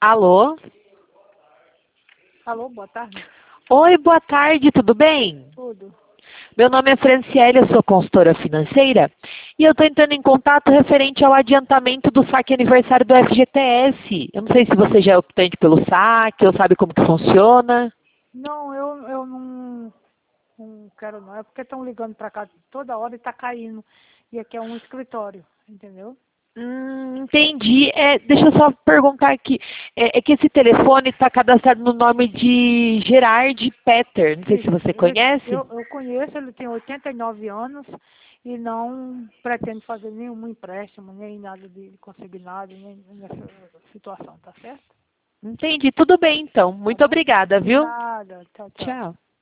Alô? Alô, boa tarde. Oi, boa tarde, tudo bem? Tudo. Meu nome é Franciele, eu sou consultora financeira e eu estou entrando em contato referente ao adiantamento do saque aniversário do FGTS. Eu não sei se você já é optante pelo saque ou sabe como que funciona. Não, eu não quero não. É porque estão ligando para cá toda hora e está caindo. E aqui é um escritório, entendeu? Entendi. Deixa eu só perguntar aqui. É que esse telefone está cadastrado no nome de Gerard Peter. Não sei se Isso. você conhece. Eu conheço, ele tem 89 anos e não pretende fazer nenhum empréstimo, nem nada de consignado, nem nessa situação, tá certo? Entendi. Tudo bem, então. Tá Muito bom? obrigada, De viu? nada. Tchau, tchau. Tchau.